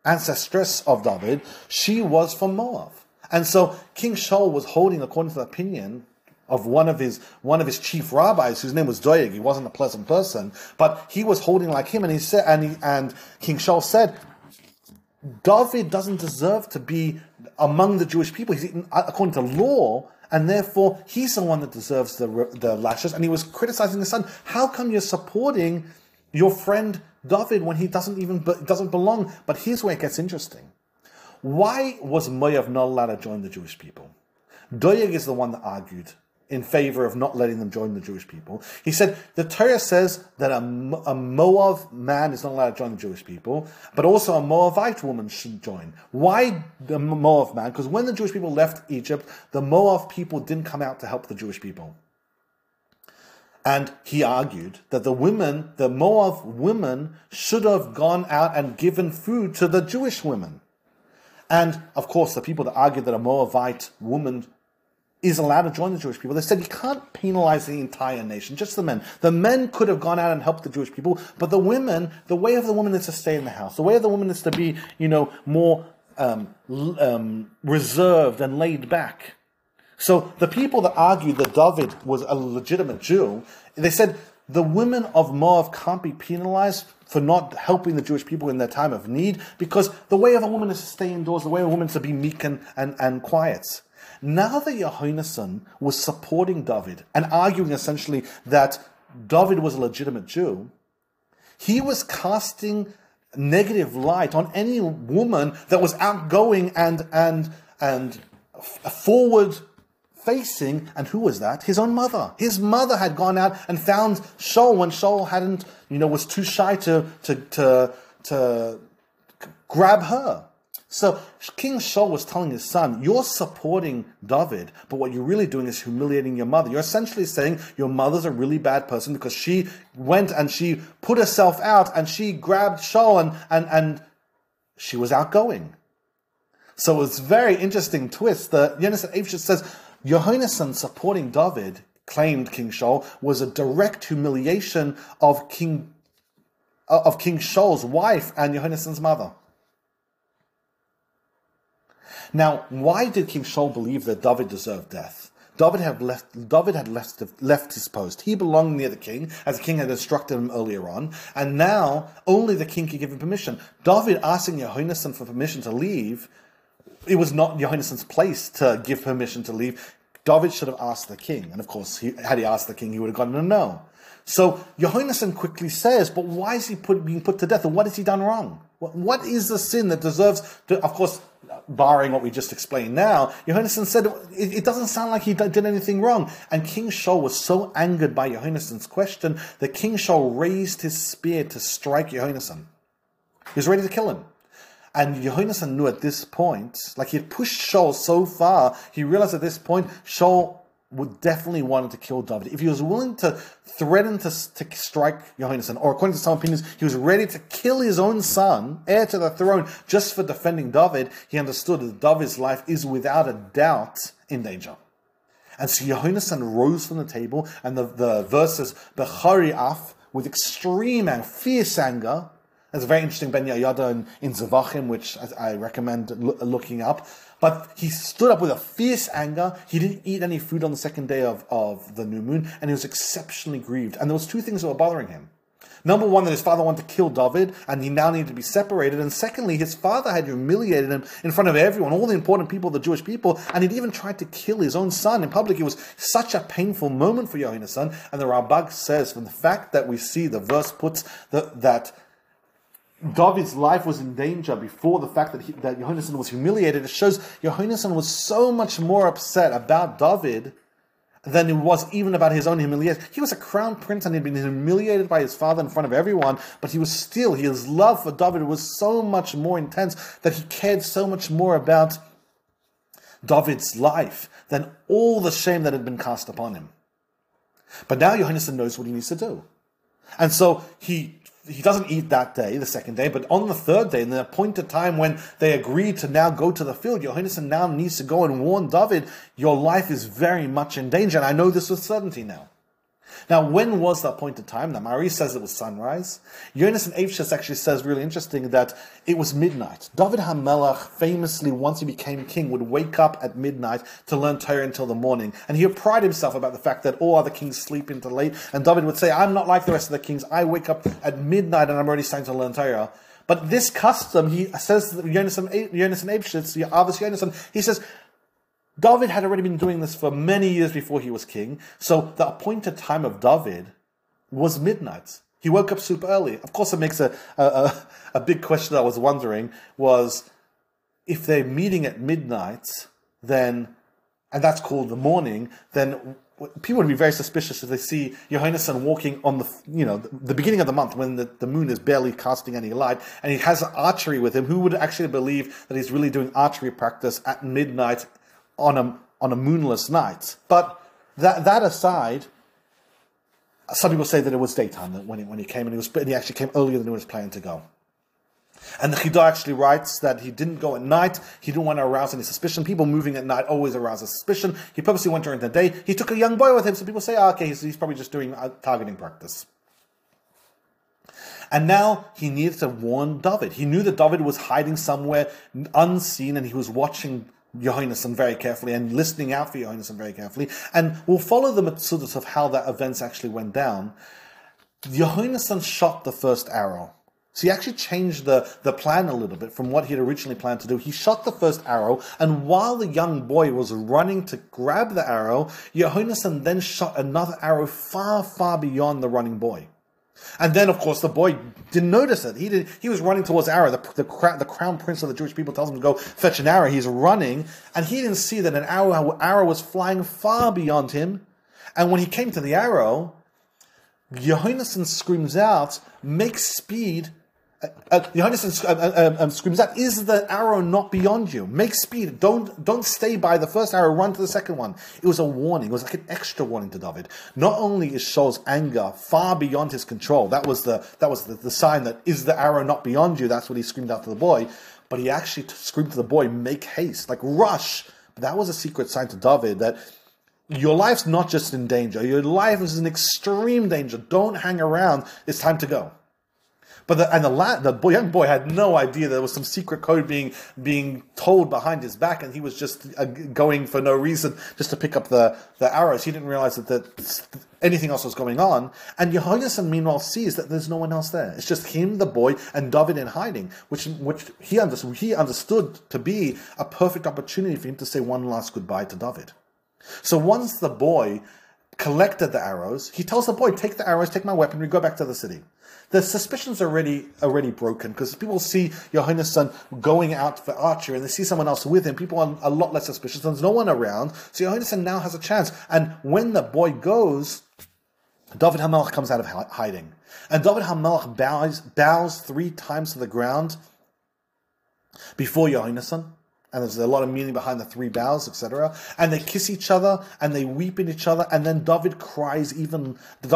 She was from Moab. And so King Shaul was holding, according to the opinion of one of his chief rabbis, whose name was Doeg. He wasn't a pleasant person, but he was holding like him, and he said, and King Shaul said, David doesn't deserve to be among the Jewish people. He's according to law, and therefore he's the one that deserves the lashes. And he was criticizing his son. How come you're supporting your friend David when he doesn't belong? But here's where it gets interesting. Why was Moav not allowed to join the Jewish people? Doeg is the one that argued in favor of not letting them join the Jewish people. He said the Torah says that a Moab man is not allowed to join the Jewish people, but also a Moabite woman should join. Why the Moab man? Because when the Jewish people left Egypt, the Moab people didn't come out to help the Jewish people. And he argued that the Moab women should have gone out and given food to the Jewish women. And, of course, the people that argued that a Moabite woman is allowed to join the Jewish people, they said you can't penalize the entire nation, just the men. The men could have gone out and helped the Jewish people, but the women, the way of the woman is to stay in the house. The way of the woman is to be, more reserved and laid back. So the people that argued that David was a legitimate Jew, they said the women of Moab can't be penalized for not helping the Jewish people in their time of need, because the way of a woman is to stay indoors, the way of a woman is to be meek and quiet. Now that Yohanneson was supporting David and arguing essentially that David was a legitimate Jew, He was casting negative light on any woman that was outgoing and forward facing. And who was that? His own mother. His mother had gone out and found Shaul when Shaul hadn't, was too shy to grab her. So King Shaul was telling his son, you're supporting David, but what you're really doing is humiliating your mother. You're essentially saying your mother's a really bad person because she went and she put herself out and she grabbed Shaul and she was outgoing. So it's a very interesting twist. The Yonasan Eivshitz says, Yehonasan supporting David, claimed King Shaul, was a direct humiliation of King Shaul's wife and Yehonasan's mother. Now, why did King Shaul believe that David deserved death? David had left his post. He belonged near the king, as the king had instructed him earlier on, and now only the king could give him permission. David asking Yehonasan for permission to leave, it was not Yehonasan's place to give permission to leave. David should have asked the king, and of course, had he asked the king, he would have gotten a no. So Yehonasan quickly says, but why is he being put to death, and what has he done wrong? What is the sin that deserves to, of course, barring what we just explained now, Yehonasan said, it doesn't sound like he did anything wrong. And King Shaul was so angered by Yehonasan's question that King Shaul raised his spear to strike Yehonasan. He was ready to kill him. And Yehonasan knew at this point, like he had pushed Shaul so far, he realized at this point, Shaul would definitely wanted to kill David. If he was willing to threaten to strike Yehonasan, or according to some opinions, he was ready to kill his own son, heir to the throne, just for defending David, he understood that David's life is without a doubt in danger. And so Yehonasan rose from the table, and the verse says, Bechari af, with extreme and fierce anger. There's a very interesting Ben Yehoyada in Zevachim, which I recommend looking up. But he stood up with a fierce anger. He didn't eat any food on the second day of the new moon, and he was exceptionally grieved. And there was two things that were bothering him. Number one, that his father wanted to kill David, and he now needed to be separated. And secondly, his father had humiliated him in front of everyone, all the important people, the Jewish people, and he'd even tried to kill his own son in public. It was such a painful moment for Yehonasan. And the Rambam says, from the fact that we see the verse puts that David's life was in danger before the fact that Yehonasan was humiliated, it shows Yehonasan was so much more upset about David than it was even about his own humiliation. He was a crown prince and he'd been humiliated by his father in front of everyone, but his love for David was so much more intense that he cared so much more about David's life than all the shame that had been cast upon him. But now Yehonasan knows what he needs to do. And so he doesn't eat that day, the second day, but on the third day, in the appointed time when they agreed to now go to the field, Yehonasan now needs to go and warn David, your life is very much in danger, and I know this with certainty now. Now, when was the appointed time? Now, Mari says it was sunrise. Yonasan Eivshitz actually says, really interesting, that it was midnight. David HaMelech famously, once he became king, would wake up at midnight to learn Torah until the morning. And he would pride himself about the fact that all other kings sleep until late. And David would say, I'm not like the rest of the kings. I wake up at midnight and I'm already starting to learn Torah. But this custom, he says, Yonasan Eivshitz, Avos Yonasan, he says, David had already been doing this for many years before he was king, so the appointed time of David was midnight. He woke up super early. Of course, it makes a big question I was wondering was, if they're meeting at midnight, then, and that's called the morning, then people would be very suspicious if they see Yehonasan walking on the beginning of the month when the moon is barely casting any light, and he has archery with him. Who would actually believe that he's really doing archery practice at midnight on a moonless night? But that aside, some people say that it was daytime when he came, and he actually came earlier than he was planning to go. And the Chidah actually writes that he didn't go at night. He didn't want to arouse any suspicion. People moving at night always arouse a suspicion. He purposely went during the day. He took a young boy with him, so people say, okay, he's probably just doing targeting practice. And now he needed to warn David. He knew that David was hiding somewhere unseen, and he was watching Yehonasan very carefully and listening out for Yehonasan very carefully. And we'll follow the Metzudas of how that events actually went down. Yehonasan shot the first arrow. So he actually changed the plan a little bit from what he had originally planned to do. He shot the first arrow, and while the young boy was running to grab the arrow, Yehonasan then shot another arrow far, far beyond the running boy. And then, of course, the boy didn't notice it. He was running towards arrow. The crown prince of the Jewish people tells him to go fetch an arrow. He's running, and he didn't see that an arrow was flying far beyond him. And when he came to the arrow, Yohanan screams out, "Make speed!" Yohanan screams out, "Is the arrow not beyond you? Make speed! Don't stay by the first arrow. Run to the second one." It was a warning. It was like an extra warning to David. Not only is Shaul's anger far beyond his control, that was the sign that is the arrow not beyond you. That's what he screamed out to the boy. But he actually screamed to the boy, "Make haste, like rush." But that was a secret sign to David that your life's not just in danger. Your life is in extreme danger. Don't hang around. It's time to go. But the young boy had no idea there was some secret code being told behind his back, and he was just going for no reason, just to pick up the arrows. He didn't realize that anything else was going on. And Yehonasan, meanwhile, sees that there's no one else there. It's just him, the boy, and David in hiding, which he understood to be a perfect opportunity for him to say one last goodbye to David. So once the boy collected the arrows, he tells the boy, "Take the arrows, take my weaponry, go back to the city." The suspicions are already broken, because people see Yohanan's going out for archery and they see someone else with him. People are a lot less suspicious. There's no one around. So Yohanan's now has a chance. And when the boy goes, David HaMelech comes out of hiding. And David HaMelech bows 3 times to the ground before Yohanan's. And there's a lot of meaning behind the 3 bows, etc. And they kiss each other and they weep in each other. And then David cries even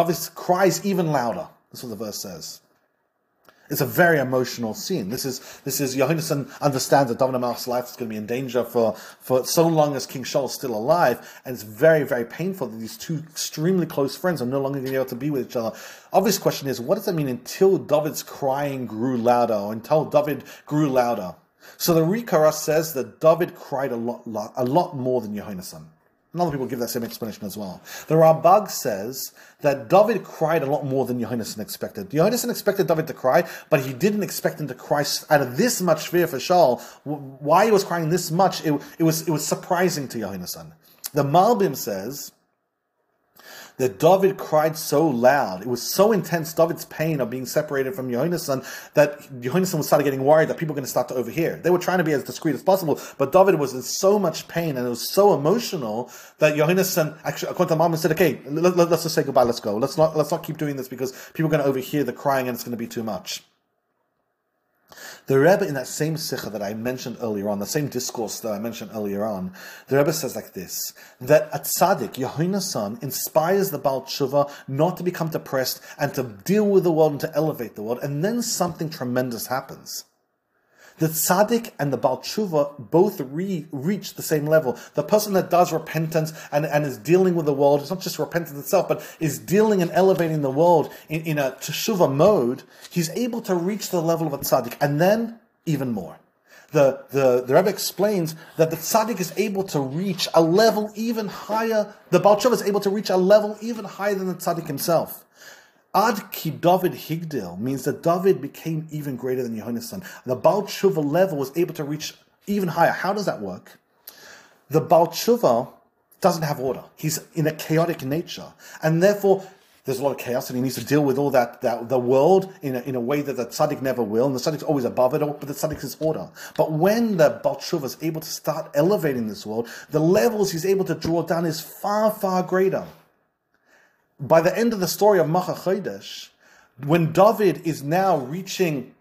louder. That's what the verse says. It's a very emotional scene. This is Yohanan understands that David HaMelech's life is going to be in danger for so long as King Shaul is still alive, and it's very, very painful that these 2 extremely close friends are no longer going to be able to be with each other. Obvious question is, what does that mean until David's crying grew louder, or until David grew louder? So the Rikara says that David cried a lot more than Yohanan. And other people give that same explanation as well. The Rambag says that David cried a lot more than Yohanan expected. Yohanan expected David to cry, but he didn't expect him to cry out of this much fear for Shaul. Why he was crying this much, it was surprising to Yohanan. The Malbim says that David cried so loud, it was so intense, David's pain of being separated from Yohanan, that Yohanan started getting worried that people were going to start to overhear. They were trying to be as discreet as possible, but David was in so much pain and it was so emotional that Yohanan, actually, according to the Malbim, said, "Okay, let's just say goodbye, let's go. Let's not keep doing this because people are going to overhear the crying and it's going to be too much." The Rebbe, in that same sikha that I mentioned earlier on, the same discourse that I mentioned earlier on, the Rebbe says like this, that a tzaddik, Yohanan, inspires the Baal Tshuva not to become depressed and to deal with the world and to elevate the world, and then something tremendous happens. The tzaddik and the Baal Tshuva both reach the same level. The person that does repentance and is dealing with the world, it's not just repentance itself, but is dealing and elevating the world in a teshuva mode, he's able to reach the level of a tzaddik, and then even more. The Rebbe explains that the tzaddik is able to reach a level even higher, the Baal Tshuva is able to reach a level even higher than the tzaddik himself. Ad ki David Higdil means that David became even greater than Yohanan. The Baal Tshuva level was able to reach even higher. How does that work? The Baal Tshuva doesn't have order. He's in a chaotic nature. And therefore, there's a lot of chaos and he needs to deal with all that the world in a way that the tzaddik never will. And the tzaddik's always above it all, but the tzaddik is order. But when the Baal Tshuva is able to start elevating this world, the levels he's able to draw down is far, far greater. By the end of the story of Macha Chodesh, when David is now reaching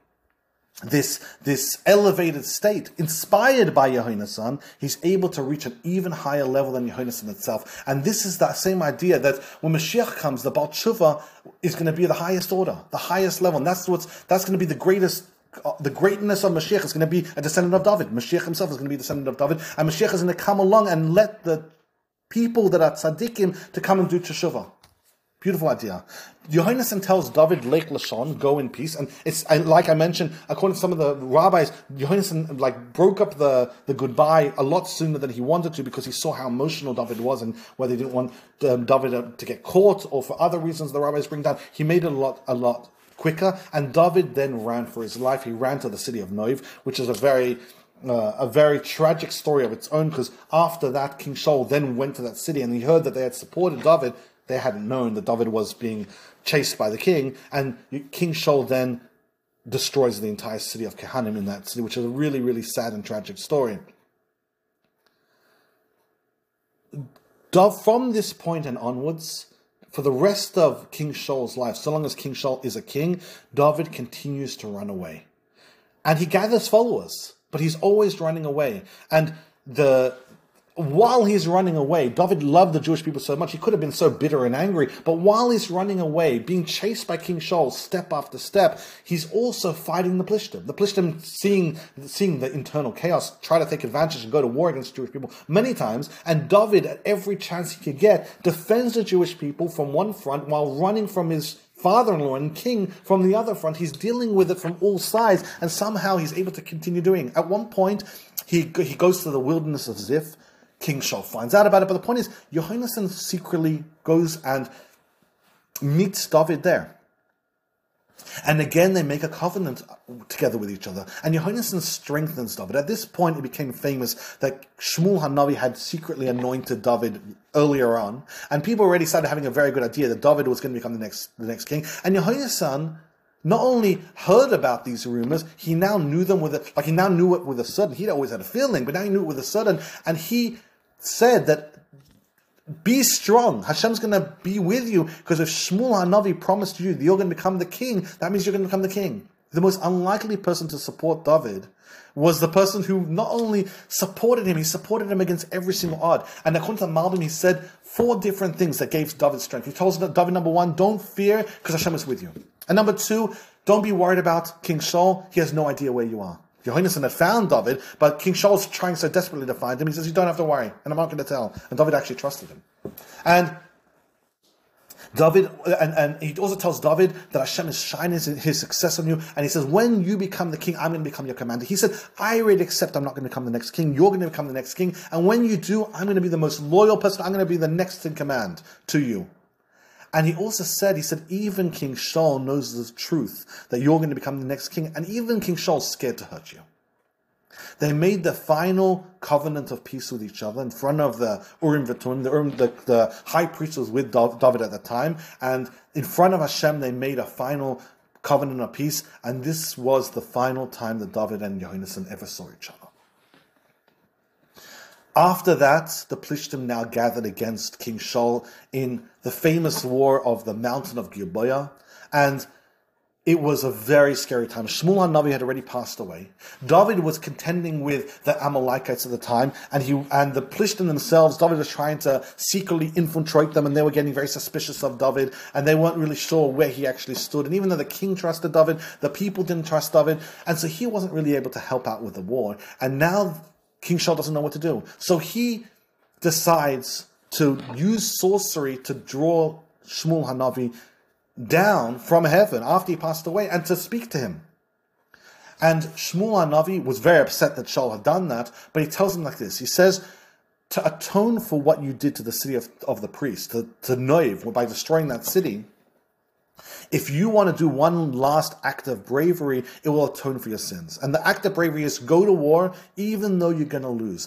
this elevated state, inspired by Yohanan, he's able to reach an even higher level than Yohanan itself. And this is that same idea that when Mashiach comes, the Baal Tshuva is going to be the highest order, the highest level. And that's going to be the greatest. The greatness of Mashiach is going to be a descendant of David. Mashiach himself is going to be a descendant of David. And Mashiach is going to come along and let the people that are tzaddikim to come and do teshuvah. Beautiful idea. Yohanan tells David, Lech Lashon, go in peace. And it's like I mentioned, according to some of the rabbis, Yohanan broke up the goodbye a lot sooner than he wanted to because he saw how emotional David was and whether he didn't want David to get caught or for other reasons the rabbis bring down. He made it a lot quicker. And David then ran for his life. He ran to the city of Noiv, which is a very tragic story of its own, because after that, King Shaul then went to that city and he heard that they had supported David. they hadn't known that David was being chased by the king, and King Shaul then destroys the entire city of Kehanim in that city, which is a really, really sad and tragic story. From this point and onwards, for the rest of King Shaul's life, so long as King Shaul is a king, David continues to run away. And he gathers followers, but he's always running away. And while he's running away, David loved the Jewish people so much, he could have been so bitter and angry, but while he's running away, being chased by King Shaul step after step, he's also fighting the Plishtim. The Plishtim, seeing the internal chaos, try to take advantage and go to war against Jewish people many times, and David, at every chance he could get, defends the Jewish people from one front while running from his father-in-law and king from the other front. He's dealing with it from all sides, and somehow he's able to continue doing it. At one point, he goes to the wilderness of Ziph. King Shaul finds out about it, but the point is, Yohanan secretly goes and meets David there. And again, they make a covenant together with each other. And Yohanan strengthens David. At this point, it became famous that Shmuel HaNavi had secretly anointed David earlier on. And people already started having a very good idea that David was going to become the next king. And Yohanan not only heard about these rumors, he now knew them he now knew it with a certain. He'd always had a feeling, but now he knew it with a certain. And he said that, be strong. Hashem's going to be with you, because if Shmuel HaNavi promised you that you're going to become the king, that means you're going to become the king. The most unlikely person to support David was the person who not only supported him, he supported him against every single odd. And according to Malbim, he said 4 different things that gave David strength. He told David, number 1, don't fear, because Hashem is with you. And number 2, don't be worried about King Shaul. He has no idea where you are. Yohanan had found David, but King Shaul was trying so desperately to find him. He says, you don't have to worry, and I'm not going to tell. And David actually trusted him. And David, and he also tells David that Hashem is shining his success on you. And he says, when you become the king, I'm going to become your commander. He said, I already accept I'm not going to become the next king. You're going to become the next king. And when you do, I'm going to be the most loyal person. I'm going to be the next in command to you. And he also said, even King Shaul knows the truth, that you're going to become the next king. And even King Shaul's scared to hurt you. They made the final covenant of peace with each other in front of the Urim V'Tumim. The high priest was with David at the time. And in front of Hashem, they made a final covenant of peace. And this was the final time that David and Yohanan ever saw each other. After that, the Plishtim now gathered against King Shaul in the famous war of the mountain of Gilboa, and it was a very scary time. Shmuel HaNavi had already passed away. David was contending with the Amalekites at the time, and the Plishtim themselves, David was trying to secretly infiltrate them, and they were getting very suspicious of David, and they weren't really sure where he actually stood. And even though the king trusted David, the people didn't trust David, and so he wasn't really able to help out with the war. And now King Shaul doesn't know what to do. So he decides to use sorcery to draw Shmuel HaNavi down from heaven after he passed away and to speak to him. And Shmuel HaNavi was very upset that Shaul had done that, but he tells him like this. He says, to atone for what you did to the city of the priests, to Noiv, by destroying that city, if you want to do one last act of bravery, it will atone for your sins. And the act of bravery is go to war even though you're going to lose.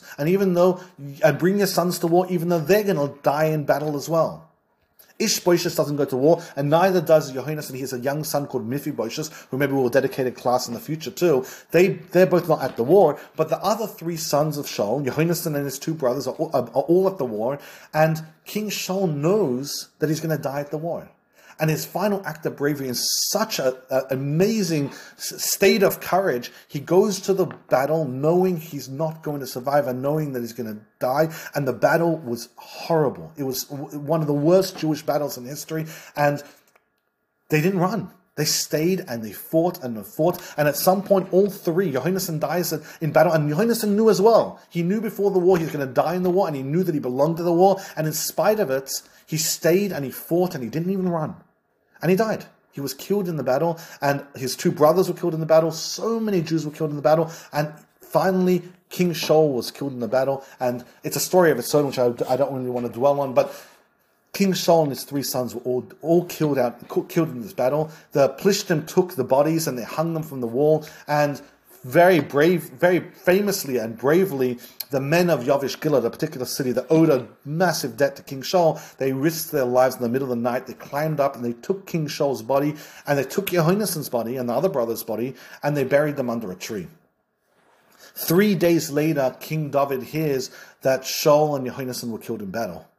And bring your sons to war even though they're going to die in battle as well. Ishbosheth doesn't go to war, and neither does Yohanan. He has a young son called Mephibosheth, who maybe we'll dedicate a class in the future too. They're both not at the war, but the other 3 sons of Shaul, Yohanan and his 2 brothers, are all at the war, and King Shaul knows that he's going to die at the war. And his final act of bravery is such an amazing state of courage. He goes to the battle knowing he's not going to survive and knowing that he's going to die. And the battle was horrible. It was one of the worst Jewish battles in history. And they didn't run. They stayed and they fought and they fought. And at some point, all 3, Yohanan dies in battle. And Yohanan knew as well. He knew before the war he was going to die in the war. And he knew that he belonged to the war. And in spite of it, he stayed and he fought and he didn't even run. And he died. He was killed in the battle, and his 2 brothers were killed in the battle. So many Jews were killed in the battle, and finally King Shaul was killed in the battle. And it's a story of its own, which I don't really want to dwell on, but King Shaul and his 3 sons were all killed in this battle. The Plishtim took the bodies and they hung them from the wall, and very famously and bravely, the men of Yavish Gilad, a particular city that owed a massive debt to King Shaul, they risked their lives in the middle of the night. They climbed up and they took King Shaul's body, and they took Yehonasan's body and the other brother's body, and they buried them under a tree. 3 days later, King David hears that Shaul and Yehonasan were killed in battle.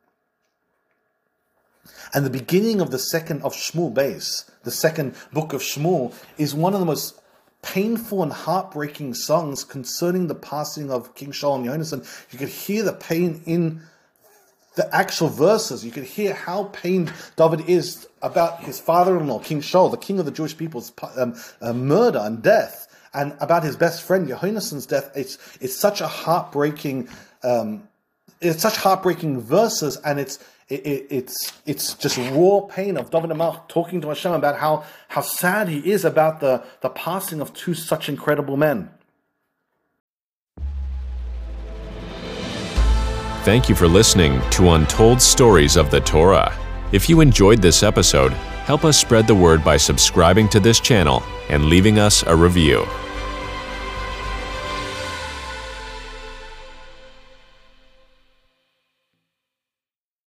And the beginning of the second of Shmuel Beis, the second book of Shmuel, is one of the most painful and heartbreaking songs concerning the passing of King Shaul and Yehonasan. You could hear the pain in the actual verses. You could hear how pained David is about his father-in-law, King Shaul, the king of the Jewish people's murder and death, and about his best friend Yehonasan's death. It's such a heartbreaking. It's such heartbreaking verses, and it's just raw pain of David HaMelech talking to Hashem about how sad he is about the passing of two such incredible men. Thank you for listening to Untold Stories of the Torah. If you enjoyed this episode, help us spread the word by subscribing to this channel and leaving us a review.